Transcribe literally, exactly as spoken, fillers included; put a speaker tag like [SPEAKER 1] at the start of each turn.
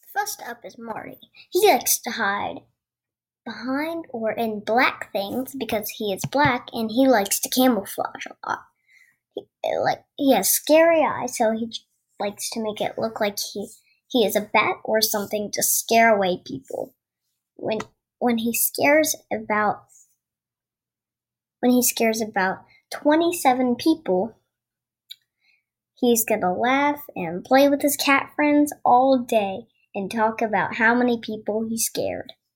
[SPEAKER 1] First up is Marty. He likes to hide behind or in black things because he is black and he likes to camouflage a lot. He, like he has scary eyes, so he likes to make it look like he he is a bat or something to scare away people. When when he scares about when he scares about twenty-seven people, he's gonna laugh and play with his cat friends all day and talk about how many people he scared.